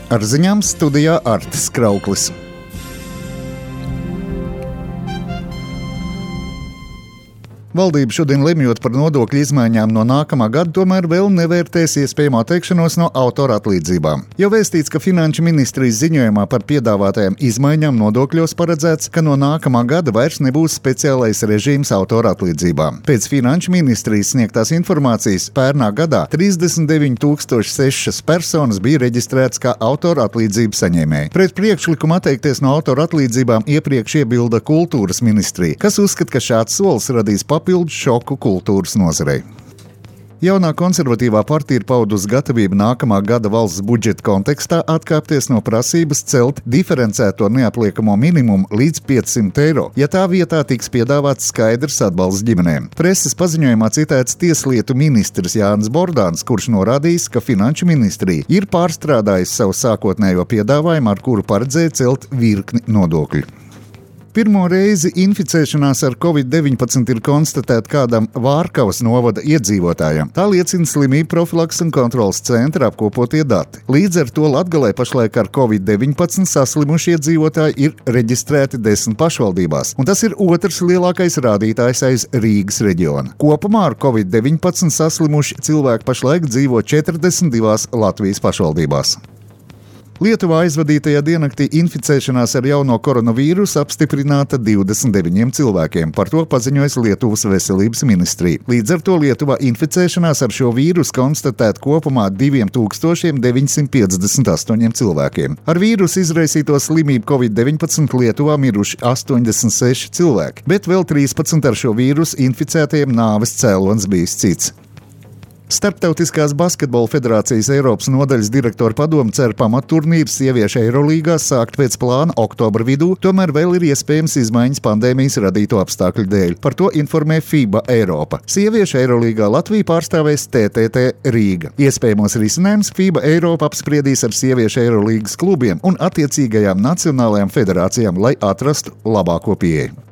Ar ziņām studijā Artis Krauklis. Valdība šodien lemjot par nodokļu izmaiņām no nākamā gada, tomēr vēl nevērtēs iespējamo atteikšanos no autora atlīdzībām. Jau vēstīts, ka Finanšu ministrijas ziņojumā par piedāvātajām izmaiņām nodokļos paredzēts, ka no nākamā gada vairs nebūs speciālais režīms autora atlīdzībām. Pēc Finanšu ministrijas sniegtās informācijas pērnā gadā 39,006 personas bija reģistrētas kā autora atlīdzību saņēmēji. Pret priekšlikumu atteikties no autora atlīdzībām iepriekš iebilda Kultūras ministrija, kas uzskata, ka šāds solis radīs papildu šoku kultūras nozarei. Jaunā konservatīvā partija ir paudusi gatavību nākamā gada valsts budžeta kontekstā atkāpties no prasības celt diferencēto neapliekamo minimumu līdz 500 eiro, ja tā vietā tiks piedāvāts skaidrs atbalsts ģimenēm. Preses paziņojumā citēts tieslietu ministrs Jānis Bordāns, kurš norādījis, ka Finanšu ministrija ir pārstrādājusi savu sākotnējo piedāvājumu, ar kuru paredzēja celt virkni nodokļu. Pirmo reizi inficēšanās ar Covid-19 ir konstatēta kādam Vārkavas novada iedzīvotājam. Tā liecina slimību profilakses un kontroles centra apkopotie dati. Līdz ar to Latgalē pašlaik ar Covid-19 saslimušie iedzīvotāji ir reģistrēti 10 pašvaldībās, un tas ir otrs lielākais rādītājs aiz Rīgas reģiona. Kopumā ar Covid-19 saslimuši cilvēki pašlaik dzīvo 42 Latvijas pašvaldībās. Lietuvā aizvadītajā diennaktī inficēšanās ar jauno koronavīrusu apstiprināta 29 cilvēkiem. Par to paziņojas Lietuvas veselības ministrija. Līdz ar to Lietuvā inficēšanās ar šo vīrusu konstatēta kopumā 2958 cilvēkiem. Ar vīrusu izraisīto slimību Covid-19 Lietuvā miruši 86 cilvēki, bet vēl 13 ar šo vīrusu inficētajiem nāves cēlonis bijis cits. Starptautiskās basketbola federācijas Eiropas nodaļas direktora padome cer pamatturnīru sieviešu Eirolīgā sākt pēc plāna oktobra vidū, tomēr vēl ir iespējams izmaiņas pandēmijas radīto apstākļu dēļ. Par to informē FIBA Eiropa. Sieviešu Eirolīgā Latviju pārstāvēs TTT Rīga. Iespējamos risinājumus FIBA Eiropa apspriedīs ar sieviešu Eirolīgas klubiem un attiecīgajām nacionālajām federācijām, lai atrastu labāko pieeju.